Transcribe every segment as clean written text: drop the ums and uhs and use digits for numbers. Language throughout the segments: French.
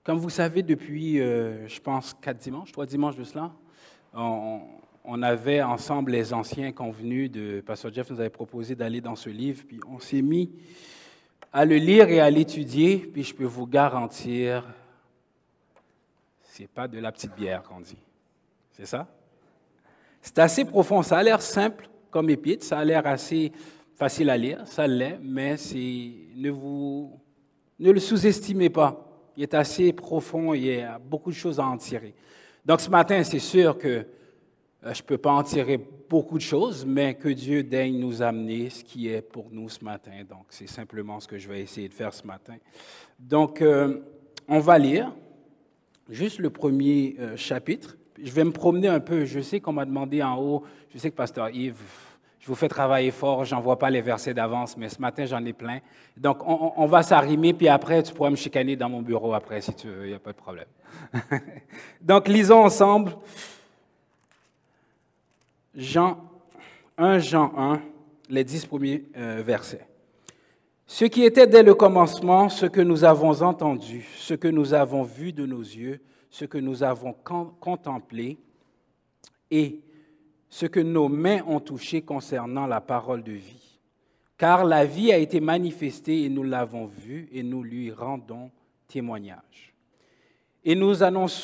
Comme vous savez, depuis, je pense, 3 dimanches de cela, on avait ensemble les anciens convenus de Pasteur Jeff nous avait proposé d'aller dans ce livre, puis on s'est mis à le lire et à l'étudier, puis je peux vous garantir, c'est pas de la petite bière qu'on dit. C'est ça? C'est assez profond, ça a l'air simple comme épître, ça a l'air assez facile à lire, ça l'est, mais ne le sous-estimez pas. Il est assez profond, il y a beaucoup de choses à en tirer. Donc ce matin, c'est sûr que je ne peux pas en tirer beaucoup de choses, mais que Dieu daigne nous amener ce qui est pour nous ce matin. Donc c'est simplement ce que je vais essayer de faire ce matin. Donc on va lire juste le premier chapitre. Je vais me promener un peu. Je sais qu'on m'a demandé en haut, je sais que Pasteur Yves, je vous fais travailler fort, je n'envoie pas les versets d'avance, mais ce matin, j'en ai plein. Donc, on va s'arrimer, puis après, tu pourras me chicaner dans mon bureau après, si tu veux, il n'y a pas de problème. Donc, lisons ensemble 1 Jean 1, les 10 premiers versets. Ce qui était dès le commencement, ce que nous avons entendu, ce que nous avons vu de nos yeux, ce que nous avons contemplé et ce que nos mains ont touché concernant la parole de vie. Car la vie a été manifestée et nous l'avons vue et nous lui rendons témoignage. Et nous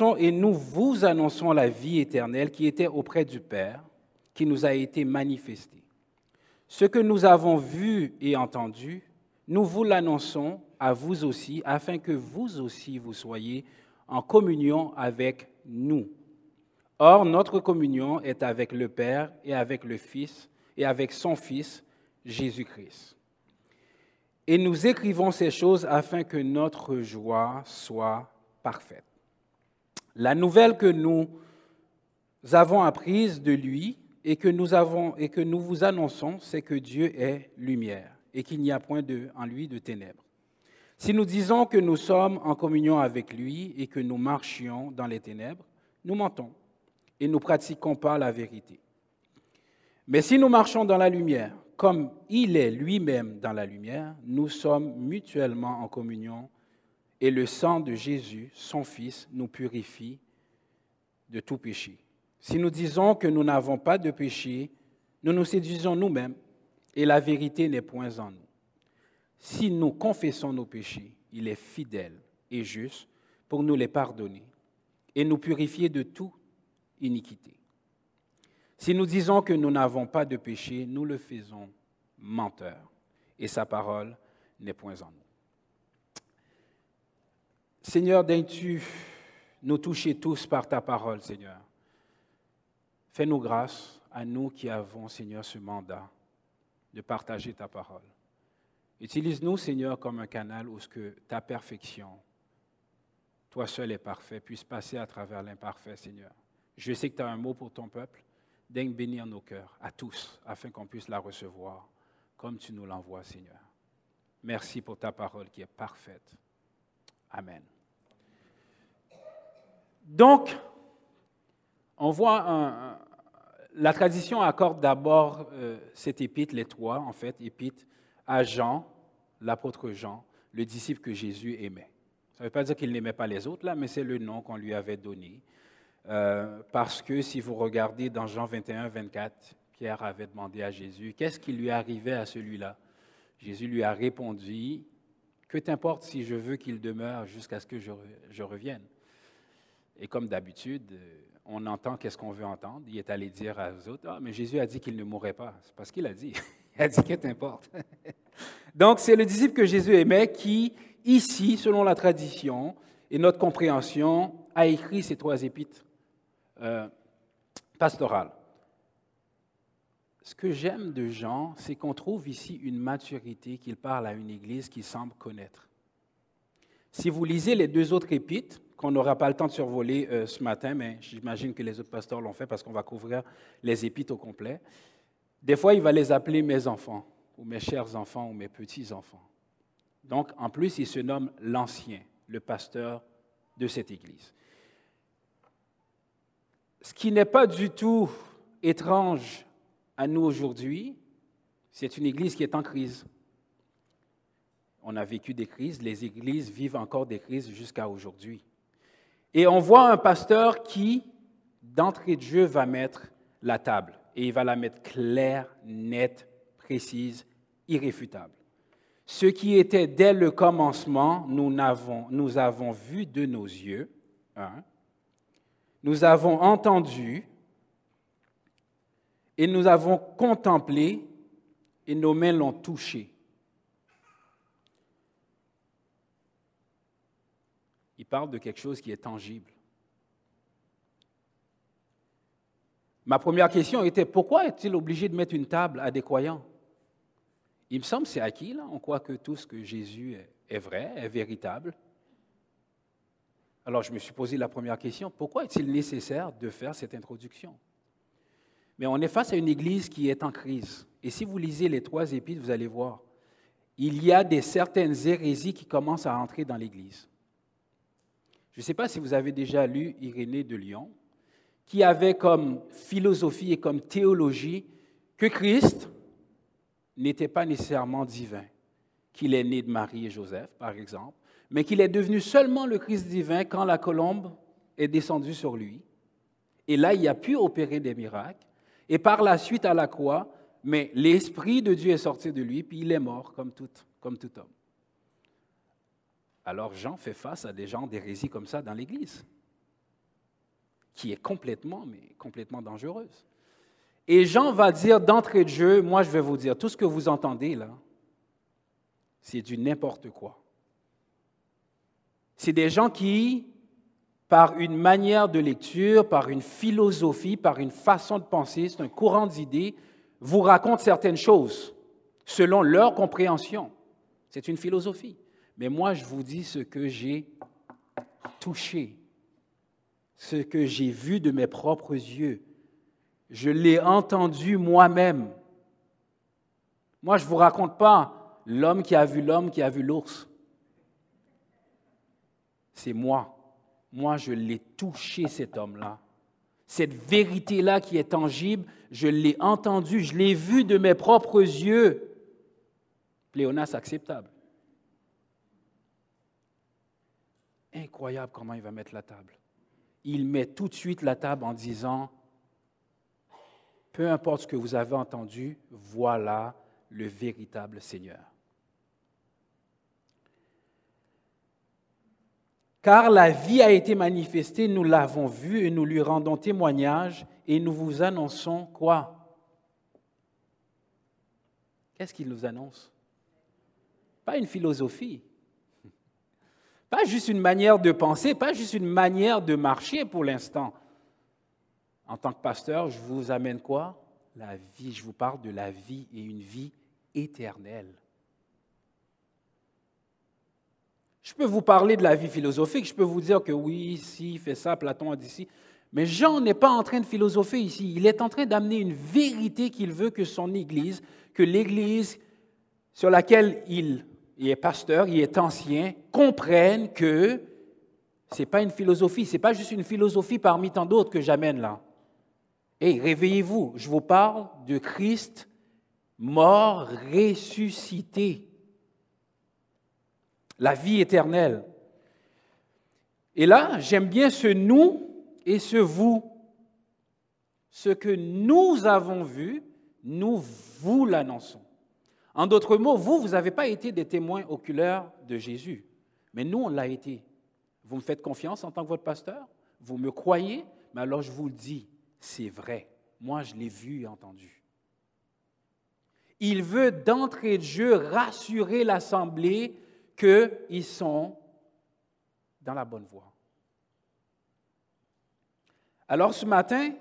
vous annonçons la vie éternelle qui était auprès du Père, qui nous a été manifestée. Ce que nous avons vu et entendu, nous vous l'annonçons à vous aussi, afin que vous aussi vous soyez en communion avec nous. Or, notre communion est avec le Père et avec le Fils et avec son Fils, Jésus-Christ. Et nous écrivons ces choses afin que notre joie soit parfaite. La nouvelle que nous avons apprise de lui et que nous vous annonçons, c'est que Dieu est lumière et qu'il n'y a point en lui de ténèbres. Si nous disons que nous sommes en communion avec lui et que nous marchions dans les ténèbres, nous mentons et nous ne pratiquons pas la vérité. Mais si nous marchons dans la lumière, comme il est lui-même dans la lumière, nous sommes mutuellement en communion et le sang de Jésus, son Fils, nous purifie de tout péché. Si nous disons que nous n'avons pas de péché, nous nous séduisons nous-mêmes et la vérité n'est point en nous. Si nous confessons nos péchés, il est fidèle et juste pour nous les pardonner et nous purifier de toute iniquité. Si nous disons que nous n'avons pas de péché, nous le faisons menteur et sa parole n'est point en nous. Seigneur, daignes-tu nous toucher tous par ta parole, Seigneur. Fais-nous grâce à nous qui avons, Seigneur, ce mandat de partager ta parole. Utilise-nous, Seigneur, comme un canal où ce que ta perfection, toi seul est parfait, puisse passer à travers l'imparfait, Seigneur. Je sais que tu as un mot pour ton peuple. Daigne bénir nos cœurs, à tous, afin qu'on puisse la recevoir comme tu nous l'envoies, Seigneur. Merci pour ta parole qui est parfaite. Amen. Donc, on voit la tradition accorde d'abord cette épître, les trois, en fait, épître à Jean, l'apôtre Jean, le disciple que Jésus aimait. Ça ne veut pas dire qu'il n'aimait pas les autres, là, mais c'est le nom qu'on lui avait donné. Parce que si vous regardez dans Jean 21, 24, Pierre avait demandé à Jésus, qu'est-ce qui lui arrivait à celui-là? Jésus lui a répondu, que t'importe si je veux qu'il demeure jusqu'à ce que je revienne? Et comme d'habitude, on entend qu'est-ce qu'on veut entendre. Il est allé dire aux autres, ah, mais Jésus a dit qu'il ne mourrait pas. C'est pas ce qu'il a dit. Il a dit que t'importe. Donc, c'est le disciple que Jésus aimait qui, ici, selon la tradition et notre compréhension, a écrit ces trois épîtres pastorales. Ce que j'aime de Jean, c'est qu'on trouve ici une maturité qu'il parle à une église qu'il semble connaître. Si vous lisez les deux autres épîtres, qu'on n'aura pas le temps de survoler ce matin, mais j'imagine que les autres pasteurs l'ont fait parce qu'on va couvrir les épîtres au complet. Des fois, il va les appeler mes enfants, ou mes chers enfants, ou mes petits-enfants. Donc, en plus, il se nomme l'ancien, le pasteur de cette église. Ce qui n'est pas du tout étrange à nous aujourd'hui, c'est une église qui est en crise. On a vécu des crises, les églises vivent encore des crises jusqu'à aujourd'hui. Et on voit un pasteur qui, d'entrée de jeu, va mettre la table. Et il va la mettre claire, nette, précise, irréfutable. Ce qui était dès le commencement, nous avons vu de nos yeux, hein, nous avons entendu et nous avons contemplé et nos mains l'ont touché. Il parle de quelque chose qui est tangible. Ma première question était, pourquoi est-il obligé de mettre une table à des croyants? Il me semble que c'est acquis, là. On croit que tout ce que Jésus est vrai, est véritable. Alors je me suis posé la première question, pourquoi est-il nécessaire de faire cette introduction? Mais on est face à une Église qui est en crise. Et si vous lisez les 3 épîtres, vous allez voir, il y a certaines hérésies qui commencent à entrer dans l'Église. Je ne sais pas si vous avez déjà lu Irénée de Lyon, qui avait comme philosophie et comme théologie que Christ n'était pas nécessairement divin, qu'il est né de Marie et Joseph, par exemple, mais qu'il est devenu seulement le Christ divin quand la colombe est descendue sur lui. Et là, il a pu opérer des miracles. Et par la suite, à la croix, mais l'Esprit de Dieu est sorti de lui, puis il est mort comme tout homme. Alors Jean fait face à des gens d'hérésie comme ça dans l'Église, qui est complètement dangereuse. Et Jean va dire d'entrée de jeu, moi je vais vous dire, tout ce que vous entendez là, c'est du n'importe quoi. C'est des gens qui, par une manière de lecture, par une philosophie, par une façon de penser, c'est un courant d'idées, vous racontent certaines choses selon leur compréhension. C'est une philosophie. Mais moi, je vous dis ce que j'ai touché, ce que j'ai vu de mes propres yeux. Je l'ai entendu moi-même. Moi, je ne vous raconte pas l'homme qui a vu l'ours. C'est moi. Moi, je l'ai touché, cet homme-là. Cette vérité-là qui est tangible, je l'ai entendue, je l'ai vue de mes propres yeux. Pléonas acceptable. Incroyable comment il va mettre la table. Il met tout de suite la table en disant, peu importe ce que vous avez entendu, voilà le véritable Seigneur. Car la vie a été manifestée, nous l'avons vue et nous lui rendons témoignage et nous vous annonçons quoi? Qu'est-ce qu'il nous annonce? Pas une philosophie, pas juste une manière de penser, pas juste une manière de marcher pour l'instant. En tant que pasteur, je vous amène quoi? La vie, je vous parle de la vie et une vie éternelle. Je peux vous parler de la vie philosophique, je peux vous dire que oui, ici, fait ça, Platon a dit ci, mais Jean n'est pas en train de philosopher ici, il est en train d'amener une vérité qu'il veut que son Église, que l'Église sur laquelle il est pasteur, il est ancien, comprenne que ce n'est pas une philosophie, ce n'est pas juste une philosophie parmi tant d'autres que j'amène là. Hey, réveillez-vous, je vous parle de Christ mort, ressuscité. La vie éternelle. Et là, j'aime bien ce nous et ce vous. Ce que nous avons vu, nous vous l'annonçons. En d'autres mots, vous n'avez pas été des témoins oculaires de Jésus, mais nous, on l'a été. Vous me faites confiance en tant que votre pasteur? Vous me croyez? Mais alors je vous le dis, c'est vrai. Moi, je l'ai vu et entendu. Il veut d'entrée de jeu rassurer l'assemblée qu'ils sont dans la bonne voie. Alors ce matin,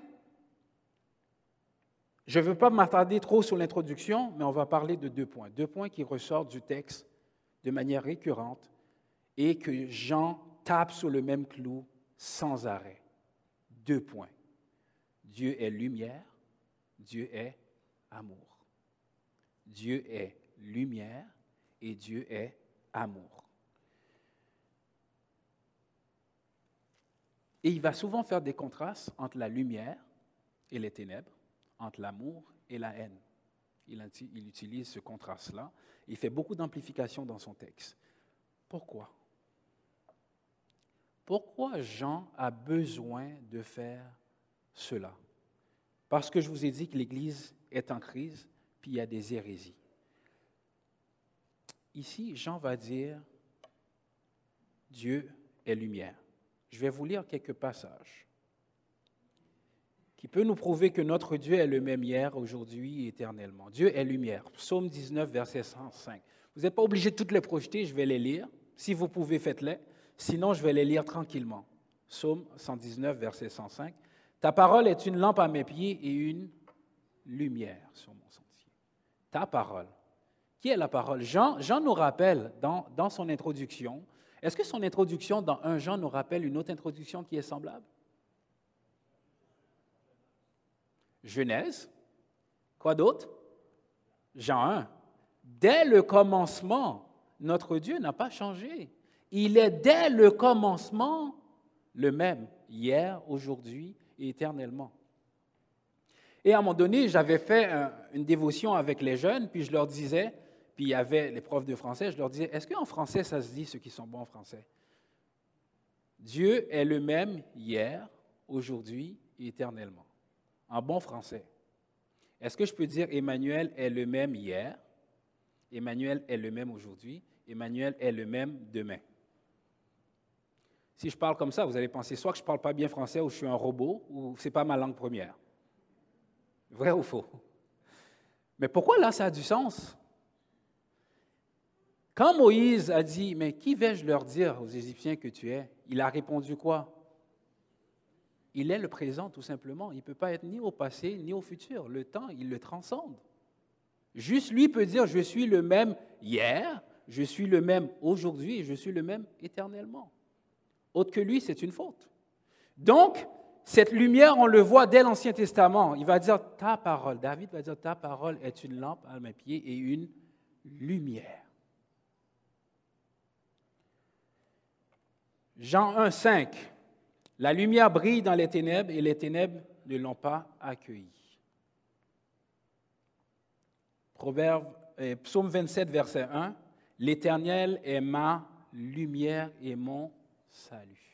je ne veux pas m'attarder trop sur l'introduction, mais on va parler de 2 points. 2 points qui ressortent du texte de manière récurrente et que Jean tape sur le même clou sans arrêt. 2 points. Dieu est lumière, Dieu est amour. Dieu est lumière et Dieu est amour. Et il va souvent faire des contrastes entre la lumière et les ténèbres, entre l'amour et la haine. Il utilise ce contraste-là. Il fait beaucoup d'amplification dans son texte. Pourquoi? Pourquoi Jean a besoin de faire cela? Parce que je vous ai dit que l'Église est en crise, puis il y a des hérésies. Ici, Jean va dire, Dieu est lumière. Je vais vous lire quelques passages qui peuvent nous prouver que notre Dieu est le même hier, aujourd'hui et éternellement. Dieu est lumière. Psaume 19, verset 105. Vous n'êtes pas obligé de toutes les projeter, je vais les lire. Si vous pouvez, faites-les. Sinon, je vais les lire tranquillement. Psaume 119, verset 105. Ta parole est une lampe à mes pieds et une lumière sur mon sentier. Ta parole. Qui est la parole? Jean nous rappelle dans son introduction. Est-ce que son introduction dans 1 Jean nous rappelle une autre introduction qui est semblable? Genèse. Quoi d'autre? Jean 1. Dès le commencement, notre Dieu n'a pas changé. Il est dès le commencement le même, hier, aujourd'hui et éternellement. Et à un moment donné, j'avais fait une dévotion avec les jeunes, puis je leur disais, puis il y avait les profs de français, je leur disais, est-ce qu'en français, ça se dit, ceux qui sont bons en français? Dieu est le même hier, aujourd'hui et éternellement. En bon français. Est-ce que je peux dire Emmanuel est le même hier, Emmanuel est le même aujourd'hui, Emmanuel est le même demain? Si je parle comme ça, vous allez penser soit que je ne parle pas bien français ou je suis un robot ou ce n'est pas ma langue première. Vrai ou faux? Mais pourquoi là, ça a du sens? Quand Moïse a dit, mais qui vais-je leur dire aux Égyptiens que tu es? Il a répondu quoi? Il est le présent, tout simplement. Il ne peut pas être ni au passé, ni au futur. Le temps, il le transcende. Juste lui peut dire, je suis le même hier, je suis le même aujourd'hui et je suis le même éternellement. Autre que lui, c'est une faute. Donc, cette lumière, on le voit dès l'Ancien Testament. Il va dire, ta parole, David va dire, ta parole est une lampe à mes pieds et une lumière. Jean 1, 5. La lumière brille dans les ténèbres et les ténèbres ne l'ont pas accueillie. Psaume 27, verset 1. L'Éternel est ma lumière et mon salut.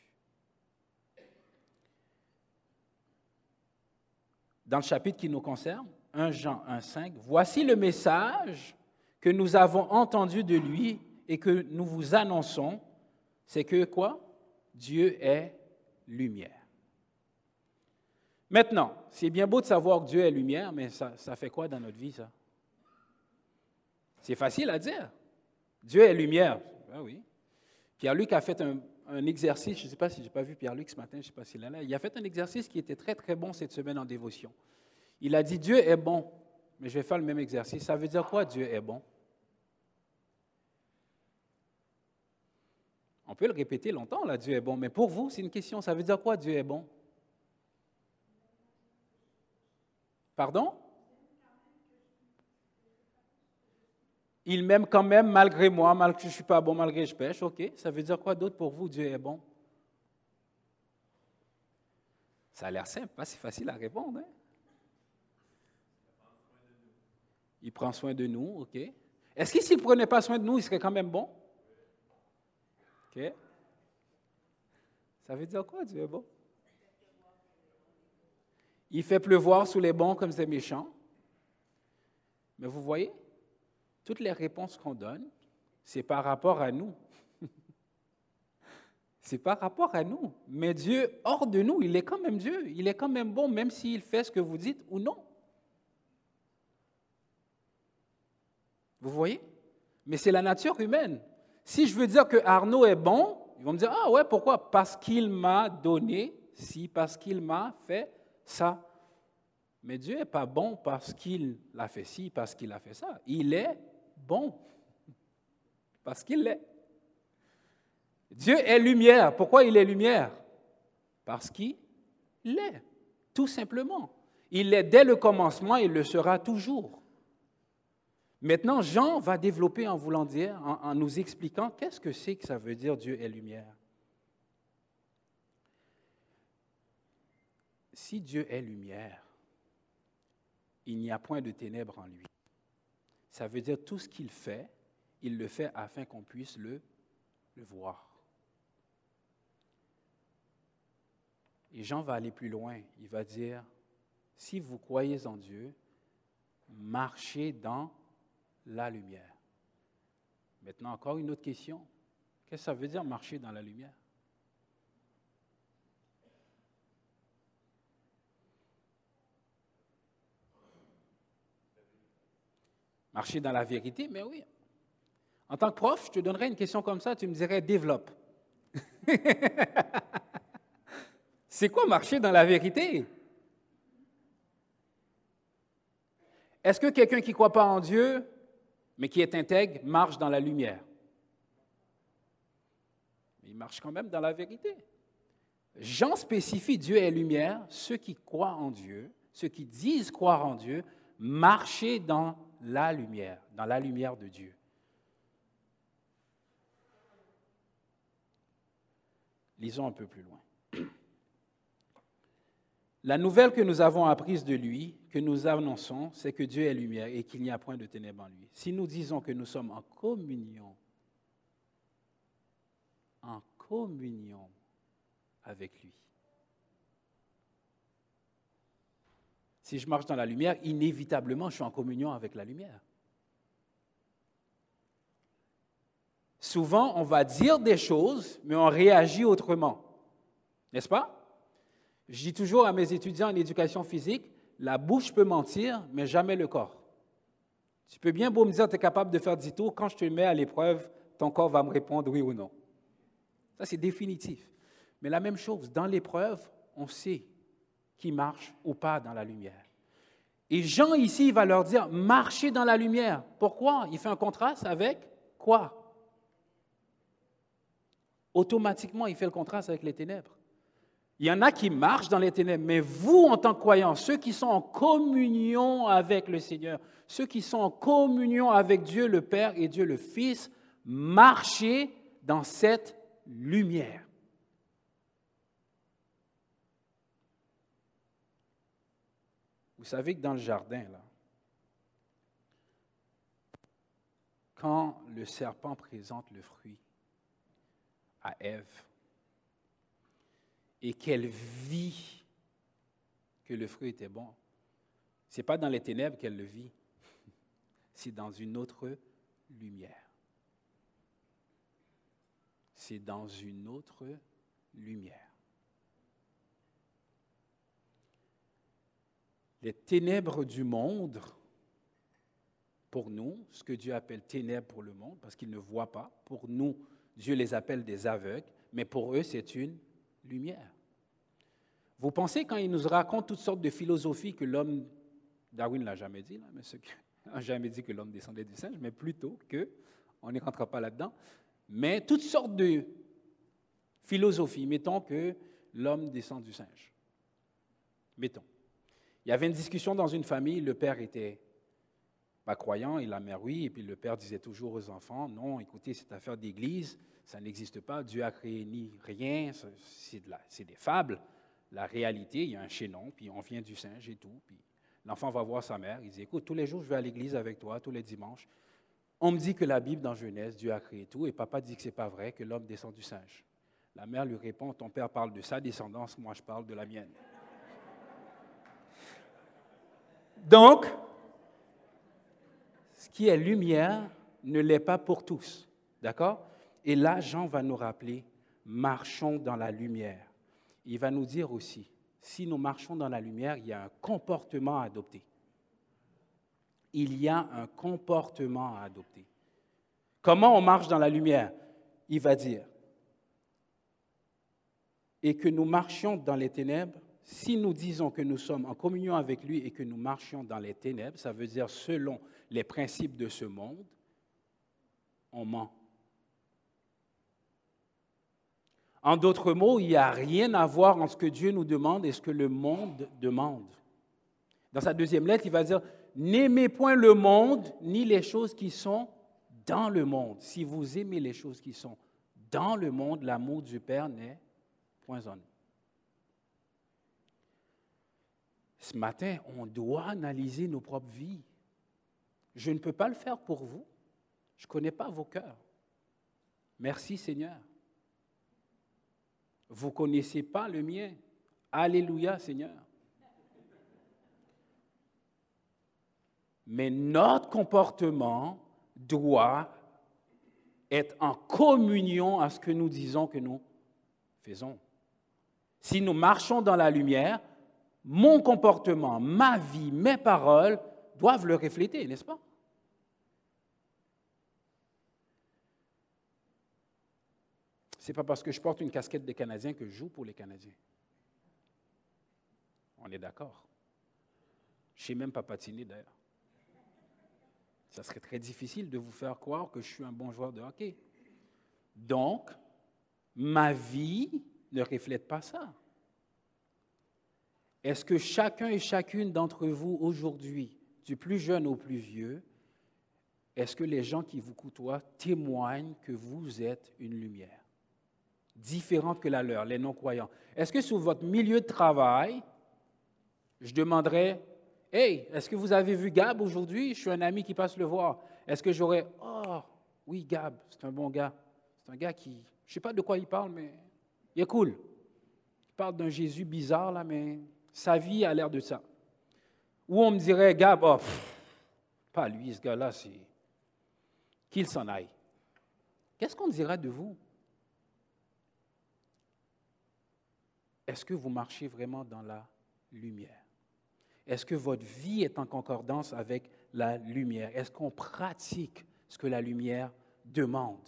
Dans le chapitre qui nous concerne, 1 Jean 1, 5, voici le message que nous avons entendu de lui et que nous vous annonçons, c'est que quoi? Dieu est lumière. Maintenant, c'est bien beau de savoir que Dieu est lumière, mais ça fait quoi dans notre vie, ça? C'est facile à dire. Dieu est lumière. Ben oui. Pierre-Luc a fait un exercice, je ne sais pas si je n'ai pas vu Pierre-Luc ce matin, je ne sais pas s'il est là. Il a fait un exercice qui était très, très bon cette semaine en dévotion. Il a dit, Dieu est bon, mais je vais faire le même exercice. Ça veut dire quoi, Dieu est bon? On peut le répéter longtemps, là, Dieu est bon, mais pour vous, c'est une question. Ça veut dire quoi, Dieu est bon? Pardon? Il m'aime quand même malgré moi, malgré que je ne suis pas bon, malgré que je pêche. OK, ça veut dire quoi d'autre pour vous, Dieu est bon? Ça a l'air simple, pas si facile à répondre. Hein? Il prend soin de nous, OK. Est-ce que s'il ne prenait pas soin de nous, il serait quand même bon? OK. Ça veut dire quoi, Dieu est bon? Il fait pleuvoir sous les bons comme c'est méchant. Mais vous voyez, toutes les réponses qu'on donne, c'est par rapport à nous. C'est par rapport à nous. Mais Dieu, hors de nous, il est quand même Dieu. Il est quand même bon, même s'il fait ce que vous dites ou non. Vous voyez? Mais c'est la nature humaine. Si je veux dire que Arnaud est bon, ils vont me dire, ah ouais, pourquoi? Parce qu'il m'a donné ci, parce qu'il m'a fait ça. Mais Dieu n'est pas bon parce qu'il a fait ci, parce qu'il a fait ça. Il est bon parce qu'il l'est. Dieu est lumière. Pourquoi il est lumière? Parce qu'il l'est, tout simplement. Il l'est dès le commencement et il le sera toujours. Maintenant, Jean va développer en voulant dire, en nous expliquant qu'est-ce que c'est que ça veut dire Dieu est lumière. Si Dieu est lumière, il n'y a point de ténèbres en lui. Ça veut dire tout ce qu'il fait, il le fait afin qu'on puisse le voir. Et Jean va aller plus loin. Il va dire, si vous croyez en Dieu, marchez dans la lumière. Maintenant, encore une autre question. Qu'est-ce que ça veut dire marcher dans la lumière? Marcher dans la vérité, mais oui. En tant que prof, je te donnerais une question comme ça, tu me dirais développe. C'est quoi marcher dans la vérité? Est-ce que quelqu'un qui ne croit pas en Dieu, mais qui est intègre, marche dans la lumière? Il marche quand même dans la vérité. Jean spécifie Dieu est lumière, ceux qui croient en Dieu, ceux qui disent croire en Dieu, marcher dans la lumière de Dieu. Lisons un peu plus loin. La nouvelle que nous avons apprise de lui, que nous annonçons, c'est que Dieu est lumière et qu'il n'y a point de ténèbres en lui. Si nous disons que nous sommes en communion avec lui. Si je marche dans la lumière, inévitablement, je suis en communion avec la lumière. Souvent, on va dire des choses, mais on réagit autrement. N'est-ce pas? Je dis toujours à mes étudiants en éducation physique, la bouche peut mentir, mais jamais le corps. Tu peux bien beau me dire que tu es capable de faire 10 tours, quand je te mets à l'épreuve, ton corps va me répondre oui ou non. Ça, c'est définitif. Mais la même chose, dans l'épreuve, on sait qui marche ou pas dans la lumière. Et Jean, ici, il va leur dire, marchez dans la lumière. Pourquoi? Il fait un contraste avec quoi? Automatiquement, il fait le contraste avec les ténèbres. Il y en a qui marchent dans les ténèbres, mais vous, en tant que croyants, ceux qui sont en communion avec le Seigneur, ceux qui sont en communion avec Dieu le Père et Dieu le Fils, marchez dans cette lumière. Vous savez que dans le jardin, là, quand le serpent présente le fruit à Ève et qu'elle vit que le fruit était bon, ce n'est pas dans les ténèbres qu'elle le vit, c'est dans une autre lumière. C'est dans une autre lumière. Les ténèbres du monde, pour nous, ce que Dieu appelle ténèbres pour le monde, parce qu'ils ne voient pas, pour nous, Dieu les appelle des aveugles, mais pour eux, c'est une lumière. Vous pensez, quand il nous raconte toutes sortes de philosophies que l'homme, Darwin ne l'a jamais dit, là, mais ceux qui n'ont jamais dit que l'homme descendait du singe, mais plutôt que, on n'y rentre pas là-dedans, mais toutes sortes de philosophies, mettons que l'homme descend du singe. Mettons. Il y avait une discussion dans une famille, le père était pas croyant et la mère oui, et puis le père disait toujours aux enfants, non, écoutez, cette affaire d'église, ça n'existe pas, Dieu a créé ni rien, c'est des fables. La réalité, il y a un chaînon, puis on vient du singe et tout, puis l'enfant va voir sa mère, il dit, écoute, tous les jours je vais à l'église avec toi, tous les dimanches, on me dit que la Bible dans Genèse, Dieu a créé tout, et papa dit que c'est pas vrai, que l'homme descend du singe. La mère lui répond, ton père parle de sa descendance, moi je parle de la mienne. Donc, ce qui est lumière ne l'est pas pour tous, d'accord? Et là, Jean va nous rappeler, marchons dans la lumière. Il va nous dire aussi, si nous marchons dans la lumière, il y a un comportement à adopter. Il y a un comportement à adopter. Comment on marche dans la lumière? Il va dire, et que nous marchions dans les ténèbres, si nous disons que nous sommes en communion avec lui et que nous marchions dans les ténèbres, ça veut dire selon les principes de ce monde, on ment. En d'autres mots, il n'y a rien à voir entre ce que Dieu nous demande et ce que le monde demande. Dans sa deuxième lettre, il va dire, n'aimez point le monde ni les choses qui sont dans le monde. Si vous aimez les choses qui sont dans le monde, l'amour du Père n'est point en nous. Ce matin, on doit analyser nos propres vies. Je ne peux pas le faire pour vous. Je ne connais pas vos cœurs. Merci Seigneur. Vous ne connaissez pas le mien. Alléluia, Seigneur. Mais notre comportement doit être en communion à ce que nous disons que nous faisons. Si nous marchons dans la lumière, mon comportement, ma vie, mes paroles doivent le refléter, n'est-ce pas? Ce n'est pas parce que je porte une casquette des Canadiens que je joue pour les Canadiens. On est d'accord. Je ne sais même pas patiner d'ailleurs. Ça serait très difficile de vous faire croire que je suis un bon joueur de hockey. Donc, ma vie ne reflète pas ça. Est-ce que chacun et chacune d'entre vous aujourd'hui, du plus jeune au plus vieux, est-ce que les gens qui vous côtoient témoignent que vous êtes une lumière différente que la leur, les non-croyants? Est-ce que sur votre milieu de travail, je demanderais, « Hey, est-ce que vous avez vu Gab aujourd'hui? Je suis un ami qui passe le voir. » Est-ce que j'aurais, « Oh, oui, Gab, c'est un bon gars. C'est un gars qui, je ne sais pas de quoi il parle, mais il est cool. Il parle d'un Jésus bizarre, là, mais sa vie a l'air de ça. » Ou on me dirait, « Gab, oh, pas lui, ce gars-là, c'est qu'il s'en aille. » Qu'est-ce qu'on dirait de vous? Est-ce que vous marchez vraiment dans la lumière? Est-ce que votre vie est en concordance avec la lumière? Est-ce qu'on pratique ce que la lumière demande?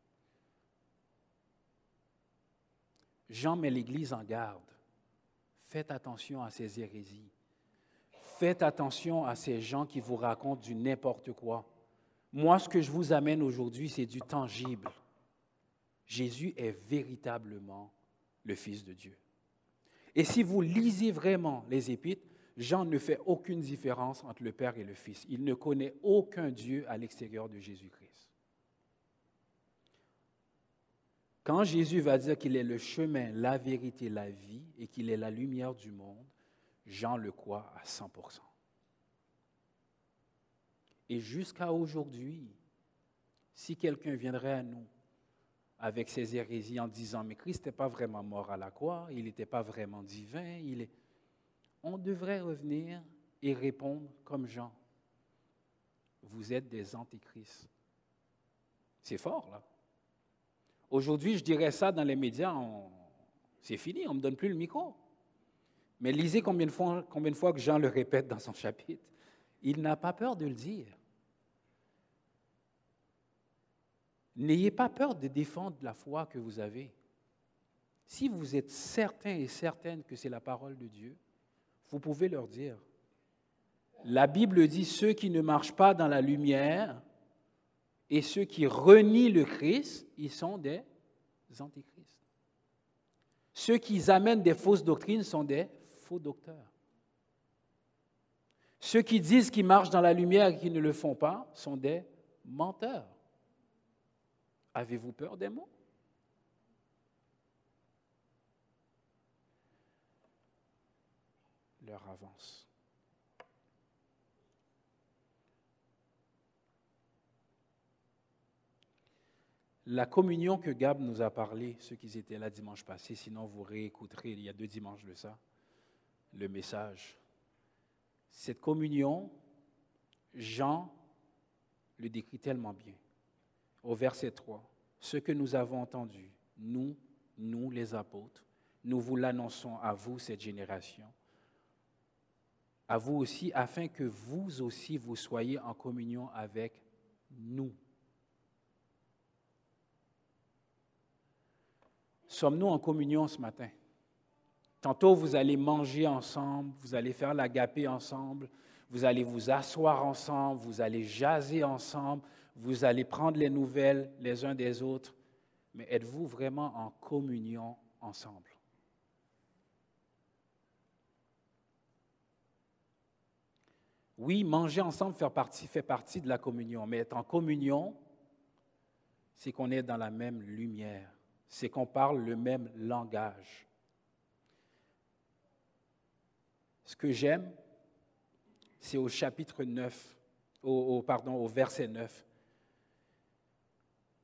Jean met l'Église en garde. Faites attention à ces hérésies. Faites attention à ces gens qui vous racontent du n'importe quoi. Moi, ce que je vous amène aujourd'hui, c'est du tangible. Jésus est véritablement le Fils de Dieu. Et si vous lisez vraiment les Épîtres, Jean ne fait aucune différence entre le Père et le Fils. Il ne connaît aucun Dieu à l'extérieur de Jésus-Christ. Quand Jésus va dire qu'il est le chemin, la vérité, la vie et qu'il est la lumière du monde, Jean le croit à 100%. Et jusqu'à aujourd'hui, si quelqu'un viendrait à nous avec ses hérésies en disant « Mais Christ n'était pas vraiment mort à la croix, il n'était pas vraiment divin, on devrait revenir et répondre comme Jean. Vous êtes des antéchrists. C'est fort, là. Aujourd'hui, je dirais ça dans les médias, c'est fini, on ne me donne plus le micro. Mais lisez combien de fois que Jean le répète dans son chapitre. Il n'a pas peur de le dire. N'ayez pas peur de défendre la foi que vous avez. Si vous êtes certain et certaine que c'est la parole de Dieu, vous pouvez leur dire. La Bible dit, ceux qui ne marchent pas dans la lumière et ceux qui renient le Christ, ils sont des antéchrists. Ceux qui amènent des fausses doctrines sont des faux docteurs. Ceux qui disent qu'ils marchent dans la lumière et qui ne le font pas sont des menteurs. Avez-vous peur des mots? L'heure avance. La communion que Gab nous a parlé, ceux qui étaient là dimanche passé, sinon vous réécouterez, il y a 2 dimanches de ça, le message. Cette communion, Jean le décrit tellement bien. Au verset 3, ce que nous avons entendu, nous les apôtres, nous vous l'annonçons à vous, cette génération, à vous aussi, afin que vous aussi, vous soyez en communion avec nous. Sommes-nous en communion ce matin? Tantôt, vous allez manger ensemble, vous allez faire l'agapé ensemble, vous allez vous asseoir ensemble, vous allez jaser ensemble, vous allez prendre les nouvelles les uns des autres. Mais êtes-vous vraiment en communion ensemble? Oui, manger ensemble fait partie de la communion, mais être en communion, c'est qu'on est dans la même lumière, c'est qu'on parle le même langage. Ce que j'aime, c'est au chapitre 9, au verset 9.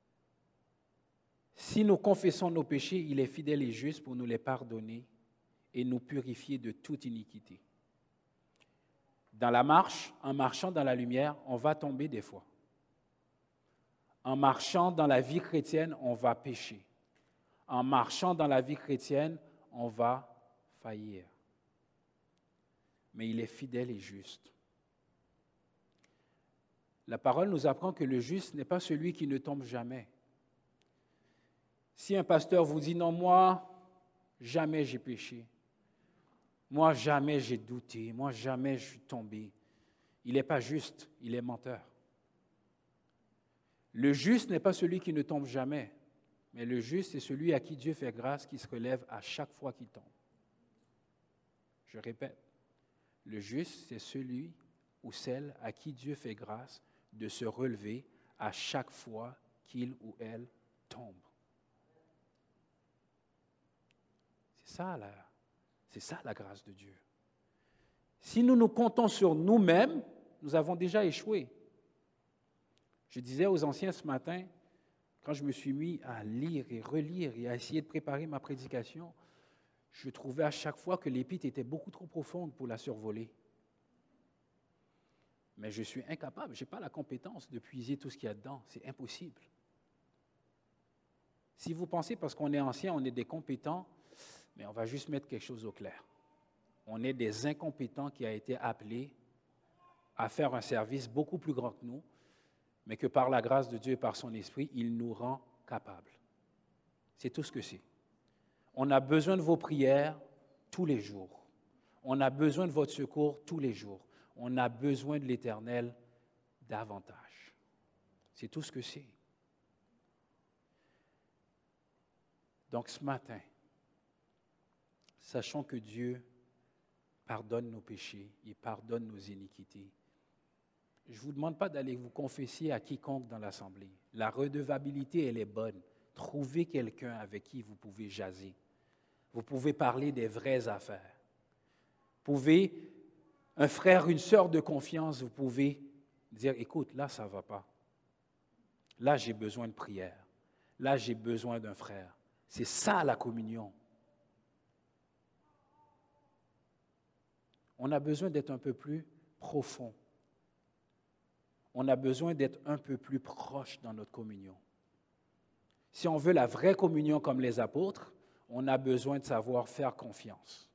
Si nous confessons nos péchés, il est fidèle et juste pour nous les pardonner et nous purifier de toute iniquité. Dans la marche, en marchant dans la lumière, on va tomber des fois. En marchant dans la vie chrétienne, on va pécher. En marchant dans la vie chrétienne, on va faillir. Mais il est fidèle et juste. La parole nous apprend que le juste n'est pas celui qui ne tombe jamais. Si un pasteur vous dit « Non, moi, jamais j'ai péché. Moi, jamais j'ai douté. Moi, jamais je suis tombé. » Il n'est pas juste, il est menteur. Le juste n'est pas celui qui ne tombe jamais, mais le juste, c'est celui à qui Dieu fait grâce, qui se relève à chaque fois qu'il tombe. Je répète, le juste, c'est celui ou celle à qui Dieu fait grâce de se relever à chaque fois qu'il ou elle tombe. C'est ça la grâce de Dieu. Si nous nous comptons sur nous-mêmes, nous avons déjà échoué. Je disais aux anciens ce matin, quand je me suis mis à lire et relire et à essayer de préparer ma prédication, je trouvais à chaque fois que l'épître était beaucoup trop profonde pour la survoler. Mais je suis incapable, je n'ai pas la compétence de puiser tout ce qu'il y a dedans. C'est impossible. Si vous pensez parce qu'on est ancien, on est des compétents, mais on va juste mettre quelque chose au clair. On est des incompétents qui a été appelés à faire un service beaucoup plus grand que nous, mais que par la grâce de Dieu et par son Esprit, il nous rend capables. C'est tout ce que c'est. On a besoin de vos prières tous les jours. On a besoin de votre secours tous les jours. On a besoin de l'Éternel davantage. C'est tout ce que c'est. Donc ce matin, sachons que Dieu pardonne nos péchés, il pardonne nos iniquités. Je ne vous demande pas d'aller vous confesser à quiconque dans l'Assemblée. La redevabilité, elle est bonne. Trouvez quelqu'un avec qui vous pouvez jaser. Vous pouvez parler des vraies affaires. Vous pouvez, un frère, une sœur de confiance, vous pouvez dire, écoute, là, ça ne va pas. Là, j'ai besoin de prière. Là, j'ai besoin d'un frère. C'est ça la communion. On a besoin d'être un peu plus profond. On a besoin d'être un peu plus proche dans notre communion. Si on veut la vraie communion comme les apôtres, on a besoin de savoir faire confiance.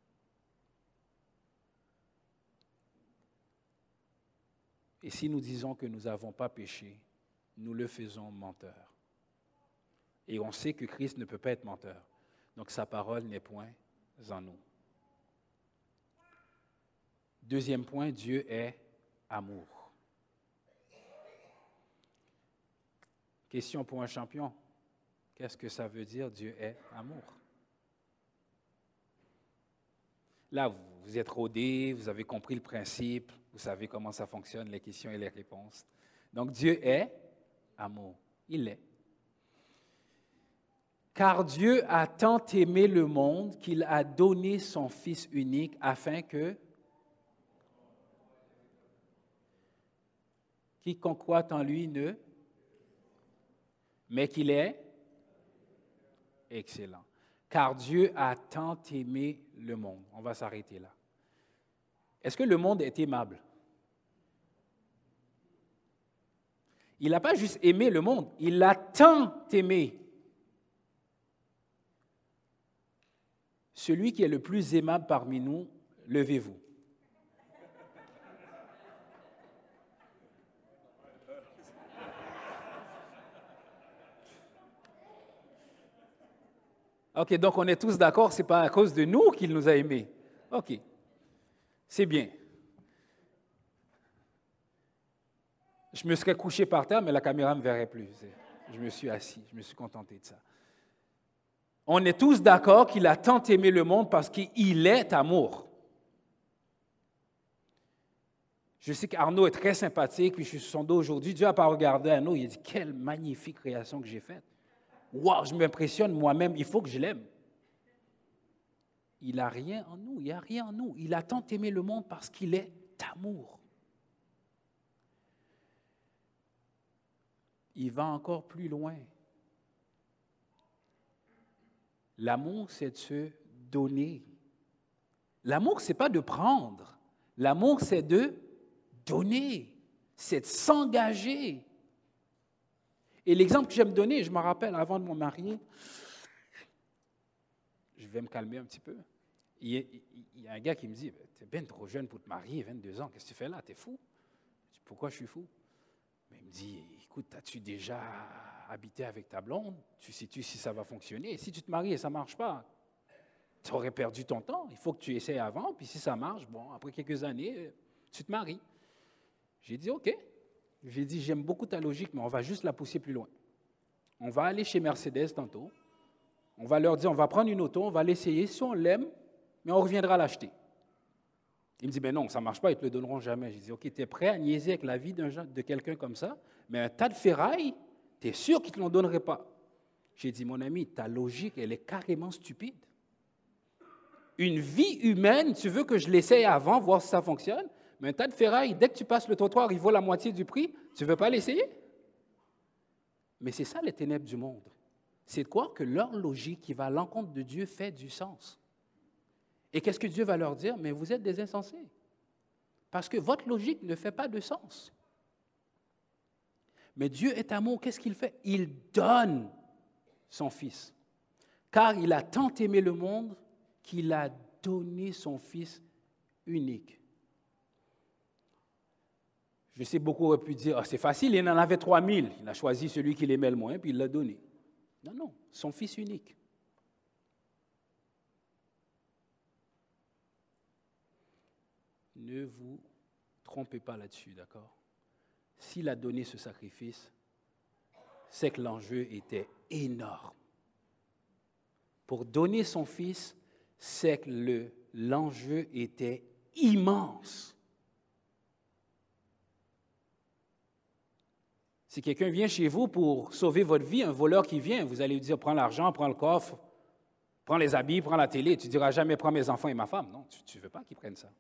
Et si nous disons que nous n'avons pas péché, nous le faisons menteur. Et on sait que Christ ne peut pas être menteur. Donc sa parole n'est point en nous. Deuxième point, Dieu est amour. Question pour un champion. Qu'est-ce que ça veut dire, Dieu est amour? Là, vous êtes rodés, vous avez compris le principe, vous savez comment ça fonctionne, les questions et les réponses. Donc, Dieu est amour. Il est. Car Dieu a tant aimé le monde qu'il a donné son Fils unique afin que quiconque croit en lui ne... mais qu'il est excellent. Car Dieu a tant aimé le monde. On va s'arrêter là. Est-ce que le monde est aimable? Il n'a pas juste aimé le monde, il l'a tant aimé. Celui qui est le plus aimable parmi nous, levez-vous. OK, donc on est tous d'accord, ce n'est pas à cause de nous qu'il nous a aimés. OK, c'est bien. Je me serais couché par terre, mais la caméra ne me verrait plus. Je me suis assis, je me suis contenté de ça. On est tous d'accord qu'il a tant aimé le monde parce qu'il est amour. Je sais qu'Arnaud est très sympathique, puis je suis sur son dos aujourd'hui. Dieu n'a pas regardé Arnaud, il a dit « Quelle magnifique création que j'ai faite! » Wow, je m'impressionne moi-même, il faut que je l'aime. Il n'a rien en nous, il n'y a rien en nous. Il a tant aimé le monde parce qu'il est amour. Il va encore plus loin. L'amour, c'est de se donner L'amour, ce n'est pas de prendre. L'amour, c'est de donner. C'est de s'engager. Et l'exemple que j'aime donner, je me rappelle, avant de me marier, je vais me calmer un petit peu. Il y a un gars qui me dit, tu es bien trop jeune pour te marier, 22 ans, qu'est-ce que tu fais là? Tu es fou? Je dis, pourquoi je suis fou? Mais il me dit, écoute, as-tu déjà habité avec ta blonde? Tu sais-tu si ça va fonctionner? Si tu te maries et ça ne marche pas, tu aurais perdu ton temps. Il faut que tu essaies avant, puis si ça marche, bon, après quelques années, tu te maries. J'ai dit, OK. J'ai dit, j'aime beaucoup ta logique, mais on va juste la pousser plus loin. On va aller chez Mercedes tantôt. On va leur dire, on va prendre une auto, on va l'essayer. Si on l'aime, mais on reviendra l'acheter. Il me dit, ben non, ça ne marche pas, ils ne te le donneront jamais. J'ai dit, OK, tu es prêt à niaiser avec la vie de quelqu'un comme ça, mais un tas de ferrailles, tu es sûr qu'ils ne te l'en donneraient pas. J'ai dit, mon ami, ta logique, elle est carrément stupide. Une vie humaine, tu veux que je l'essaye avant, voir si ça fonctionne, mais un tas de ferrailles, dès que tu passes le trottoir, il vaut la moitié du prix, tu ne veux pas l'essayer? Mais c'est ça les ténèbres du monde. C'est de croire que leur logique qui va à l'encontre de Dieu fait du sens. Et qu'est-ce que Dieu va leur dire? Mais vous êtes des insensés. Parce que votre logique ne fait pas de sens. Mais Dieu est amour, qu'est-ce qu'il fait? Il donne son Fils. Car il a tant aimé le monde qu'il a donné son Fils unique. Je sais, beaucoup auraient pu dire, c'est facile, il en avait 3000. Il a choisi celui qu'il aimait le moins, puis il l'a donné. Non, non, son Fils unique. Ne vous trompez pas là-dessus, d'accord? S'il a donné ce sacrifice, c'est que l'enjeu était énorme. Pour donner son Fils, c'est que l'enjeu était immense. Si quelqu'un vient chez vous pour sauver votre vie, un voleur qui vient, vous allez lui dire, prends l'argent, prends le coffre, prends les habits, prends la télé. Tu ne diras jamais, prends mes enfants et ma femme. Non, tu ne veux pas qu'ils prennent ça.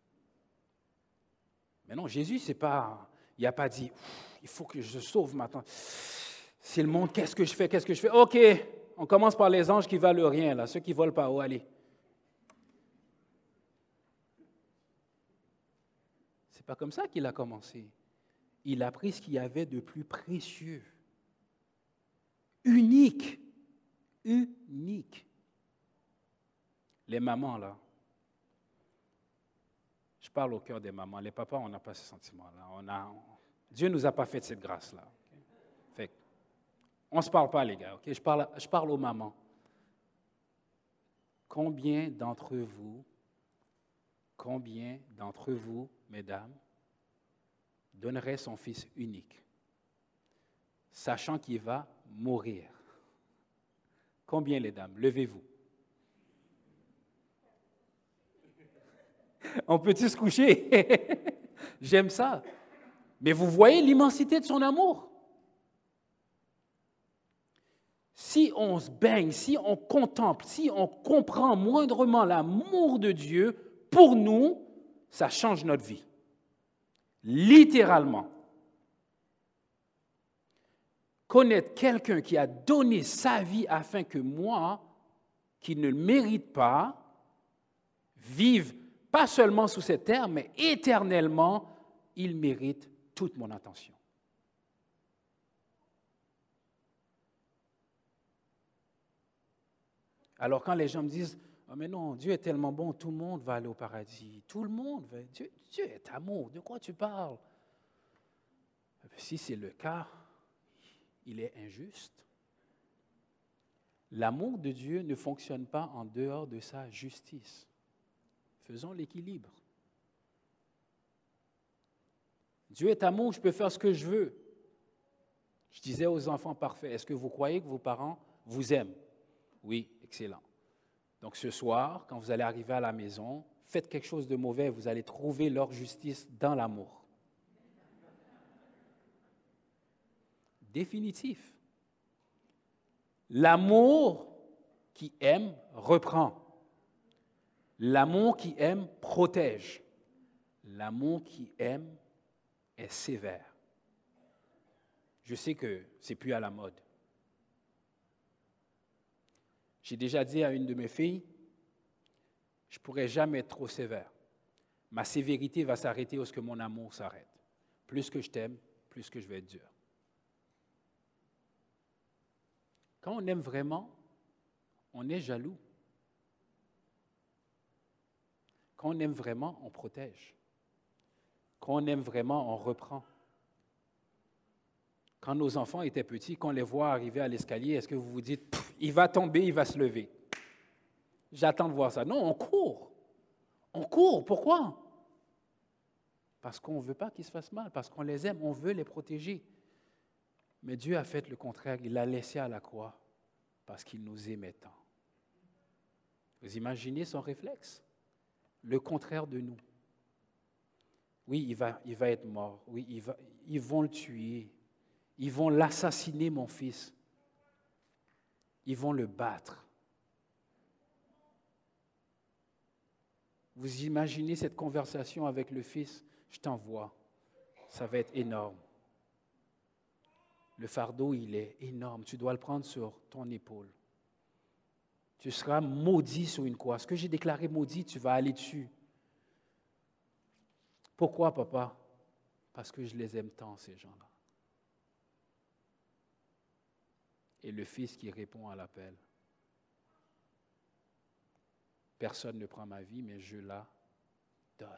Mais non, Jésus, il n'a pas dit, il faut que je sauve maintenant. C'est le monde, qu'est-ce que je fais? OK, on commence par les anges qui valent rien, là, ceux qui volent pas haut, allez. C'est pas comme ça qu'il a commencé. Il a pris ce qu'il y avait de plus précieux, unique. Les mamans, là, je parle au cœur des mamans. Les papas, on n'a pas ce sentiment-là. Dieu ne nous a pas fait cette grâce-là. Okay? Fait on ne se parle pas, les gars. Okay? Je parle aux mamans. Combien d'entre vous, mesdames, donnerait son Fils unique, sachant qu'il va mourir? Combien, les dames? Levez-vous. On peut-il se coucher? J'aime ça. Mais vous voyez l'immensité de son amour. Si on se baigne, si on contemple, si on comprend moindrement l'amour de Dieu, pour nous, ça change notre vie. Littéralement. Connaître quelqu'un qui a donné sa vie afin que moi, qui ne le mérite pas, vive pas seulement sous cette terre, mais éternellement, il mérite toute mon attention. Alors quand les gens me disent, oh mais non, Dieu est tellement bon, tout le monde va aller au paradis. Tout le monde va. Dieu est amour, de quoi tu parles? Si c'est le cas, il est injuste. L'amour de Dieu ne fonctionne pas en dehors de sa justice. Faisons l'équilibre. Dieu est amour, je peux faire ce que je veux. Je disais aux enfants parfaits, est-ce que vous croyez que vos parents vous aiment? Oui, excellent. Donc ce soir, quand vous allez arriver à la maison, faites quelque chose de mauvais, vous allez trouver leur justice dans l'amour. Définitif. L'amour qui aime reprend. L'amour qui aime protège. L'amour qui aime est sévère. Je sais que ce n'est plus à la mode. J'ai déjà dit à une de mes filles, Je ne pourrai jamais être trop sévère. Ma sévérité va s'arrêter où ce que mon amour s'arrête. Plus que je t'aime, plus que je vais être dur. Quand on aime vraiment, on est jaloux. Quand on aime vraiment, on protège. Quand on aime vraiment, on reprend. Quand nos enfants étaient petits, quand on les voit arriver à l'escalier, est-ce que vous vous dites, il va tomber, il va se lever? J'attends de voir ça. Non, on court. On court. Pourquoi? Parce qu'on ne veut pas qu'ils se fassent mal, parce qu'on les aime, on veut les protéger. Mais Dieu a fait le contraire, il l'a laissé à la croix parce qu'il nous aimait tant. Vous imaginez son réflexe? Le contraire de nous. Oui, il va être mort. Oui, ils vont le tuer. Ils vont l'assassiner, mon fils. Ils vont le battre. Vous imaginez cette conversation avec le fils? Je t'envoie. Ça va être énorme. Le fardeau, il est énorme. Tu dois le prendre sur ton épaule. Tu seras maudit sur une croix. Ce que j'ai déclaré maudit, tu vas aller dessus. Pourquoi, papa? Parce que je les aime tant, ces gens-là. Et le fils qui répond à l'appel. Personne ne prend ma vie, mais je la donne.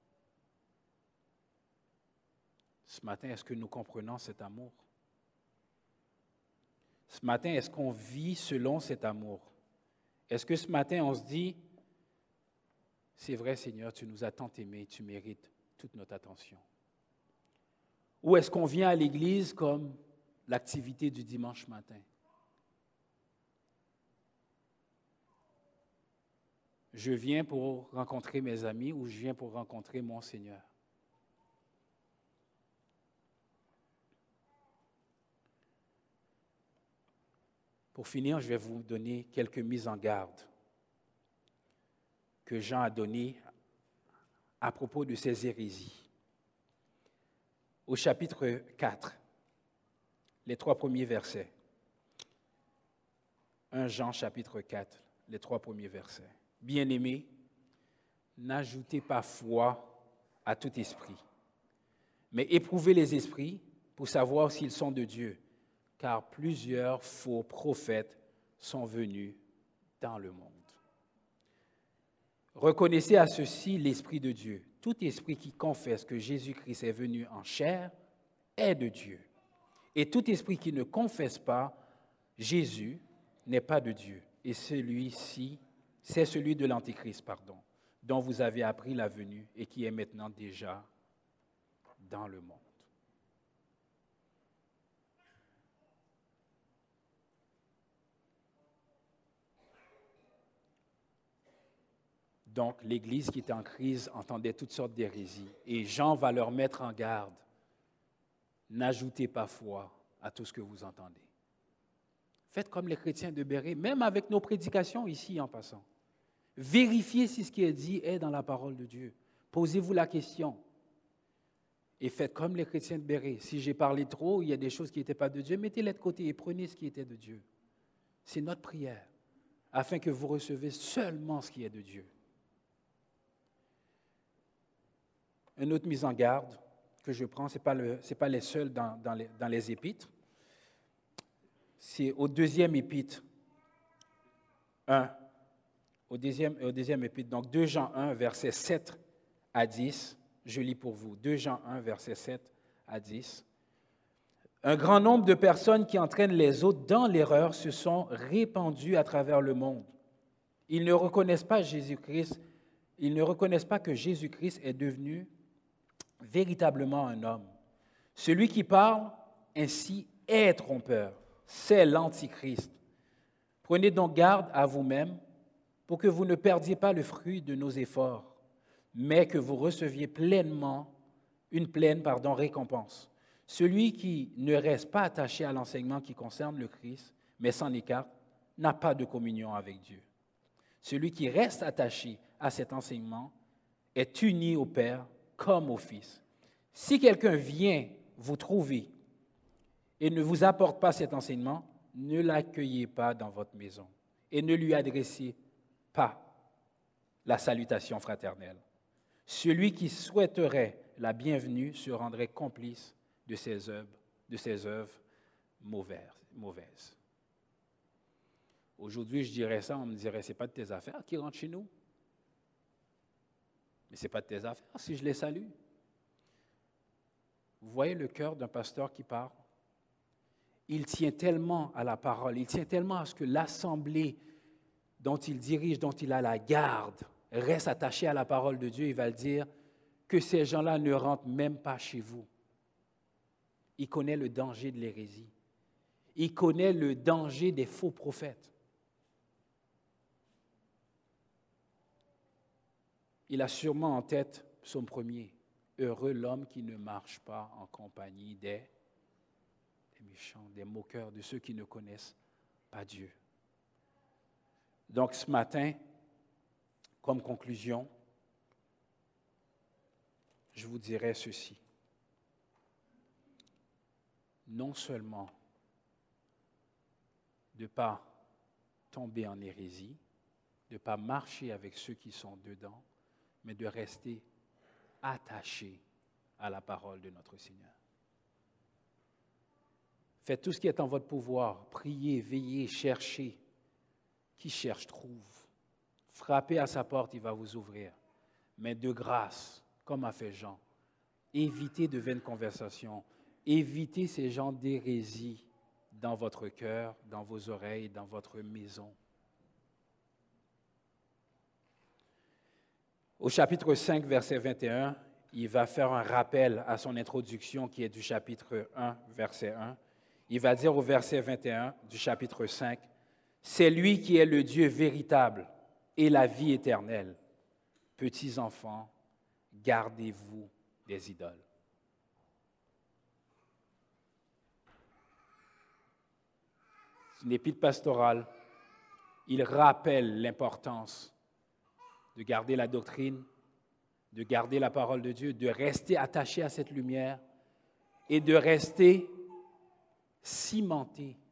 Ce matin, est-ce que nous comprenons cet amour? Ce matin, est-ce qu'on vit selon cet amour? Est-ce que ce matin, on se dit, c'est vrai Seigneur, tu nous as tant aimés, tu mérites toute notre attention? Ou est-ce qu'on vient à l'église comme l'activité du dimanche matin? Je viens pour rencontrer mes amis ou je viens pour rencontrer mon Seigneur? Pour finir, je vais vous donner quelques mises en garde que Jean a données à propos de ces hérésies. Au chapitre 4, les 3 premiers versets. 1 Jean chapitre 4, les 3 premiers versets. Bien-aimés, n'ajoutez pas foi à tout esprit, mais éprouvez les esprits pour savoir s'ils sont de Dieu, car plusieurs faux prophètes sont venus dans le monde. Reconnaissez à ceci l'Esprit de Dieu. Tout esprit qui confesse que Jésus-Christ est venu en chair est de Dieu. Et tout esprit qui ne confesse pas Jésus n'est pas de Dieu. Et celui-ci, c'est celui de l'Antéchrist, dont vous avez appris la venue et qui est maintenant déjà dans le monde. Donc, l'Église qui était en crise entendait toutes sortes d'hérésies. Et Jean va leur mettre en garde. N'ajoutez pas foi à tout ce que vous entendez. Faites comme les chrétiens de Béret, même avec nos prédications ici en passant. Vérifiez si ce qui est dit est dans la parole de Dieu. Posez-vous la question. Et faites comme les chrétiens de Béret. Si j'ai parlé trop, il y a des choses qui n'étaient pas de Dieu, mettez-les de côté et prenez ce qui était de Dieu. C'est notre prière, afin que vous recevez seulement ce qui est de Dieu. Une autre mise en garde que je prends, ce n'est pas les seuls dans les épîtres. C'est au deuxième épître 1. Au deuxième épître, donc 2 Jean 1, versets 7 à 10. Je lis pour vous. 2 Jean 1, versets 7 à 10. Un grand nombre de personnes qui entraînent les autres dans l'erreur se sont répandues à travers le monde. Ils ne reconnaissent pas Jésus-Christ. Ils ne reconnaissent pas que Jésus-Christ est devenu véritablement un homme. Celui qui parle ainsi est trompeur. C'est l'Antichrist. Prenez donc garde à vous-même pour que vous ne perdiez pas le fruit de nos efforts, mais que vous receviez une pleine récompense. Celui qui ne reste pas attaché à l'enseignement qui concerne le Christ, mais s'en écarte, n'a pas de communion avec Dieu. Celui qui reste attaché à cet enseignement est uni au Père comme au Fils. Si quelqu'un vient vous trouver et ne vous apporte pas cet enseignement, ne l'accueillez pas dans votre maison et ne lui adressez pas la salutation fraternelle. Celui qui souhaiterait la bienvenue se rendrait complice de ses œuvres mauvaises. Aujourd'hui, je dirais ça, on me dirait, c'est pas de tes affaires qui rentrent chez nous. Mais c'est pas de tes affaires si je les salue. Vous voyez le cœur d'un pasteur qui parle? Il tient tellement à la parole, il tient tellement à ce que l'assemblée dont il dirige, dont il a la garde, reste attachée à la parole de Dieu. Il va le dire que ces gens-là ne rentrent même pas chez vous. Il connaît le danger de l'hérésie. Il connaît le danger des faux prophètes. Il a sûrement en tête Psaume 1er. Heureux l'homme qui ne marche pas en compagnie des méchants, des moqueurs, de ceux qui ne connaissent pas Dieu. Donc ce matin, comme conclusion, je vous dirais ceci. Non seulement de ne pas tomber en hérésie, de ne pas marcher avec ceux qui sont dedans, mais de rester attaché à la parole de notre Seigneur. Faites tout ce qui est en votre pouvoir. Priez, veillez, cherchez. Qui cherche, trouve. Frappez à sa porte, il va vous ouvrir. Mais de grâce, comme a fait Jean, évitez de vaines conversations. Évitez ces gens d'hérésie dans votre cœur, dans vos oreilles, dans votre maison. Au chapitre 5, verset 21, il va faire un rappel à son introduction qui est du chapitre 1, verset 1. Il va dire au verset 21 du chapitre 5, « C'est lui qui est le Dieu véritable et la vie éternelle. Petits enfants, gardez-vous des idoles. » C'est une épître pastorale. Il rappelle l'importance de garder la doctrine, de garder la parole de Dieu, de rester attaché à cette lumière et de rester cimenté,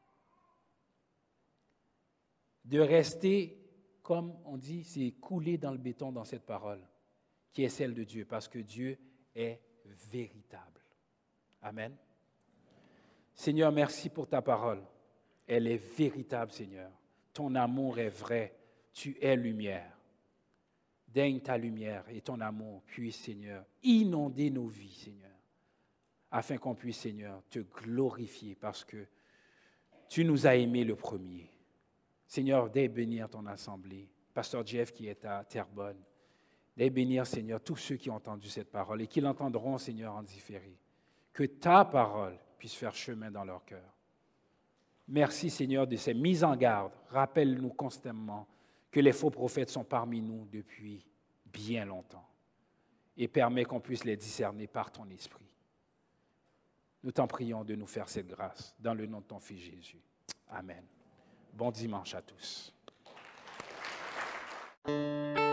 de rester, comme on dit, c'est coulé dans le béton dans cette parole, qui est celle de Dieu, parce que Dieu est véritable. Amen. Seigneur, merci pour ta parole. Elle est véritable, Seigneur. Ton amour est vrai. Tu es lumière. Daigne ta lumière et ton amour puisse, Seigneur, inonder nos vies, Seigneur, afin qu'on puisse, Seigneur, te glorifier parce que tu nous as aimés le premier. Seigneur, daigne bénir ton assemblée, Pasteur Jeff qui est à Terrebonne, daigne bénir, Seigneur, tous ceux qui ont entendu cette parole et qui l'entendront, Seigneur, en différé. Que ta parole puisse faire chemin dans leur cœur. Merci, Seigneur, de ces mises en garde. Rappelle-nous constamment que les faux prophètes sont parmi nous depuis bien longtemps et permets qu'on puisse les discerner par ton esprit. Nous t'en prions de nous faire cette grâce dans le nom de ton Fils Jésus. Amen. Bon dimanche à tous.